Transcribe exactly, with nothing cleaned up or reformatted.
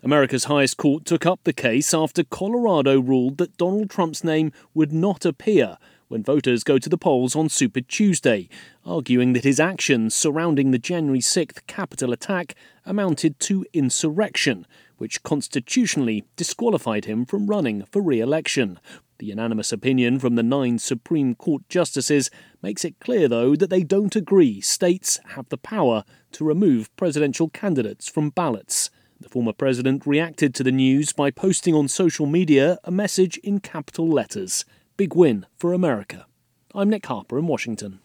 America's highest court took up the case after Colorado ruled that Donald Trump's name would not appear when voters go to the polls on Super Tuesday, arguing that his actions surrounding the January sixth Capitol attack amounted to insurrection, which constitutionally disqualified him from running for re-election. The unanimous opinion from the nine Supreme Court justices makes it clear, though, that they don't agree states have the power to remove presidential candidates from ballots. The former president reacted to the news by posting on social media a message in capital letters. Big win for America. I'm Nick Harper in Washington.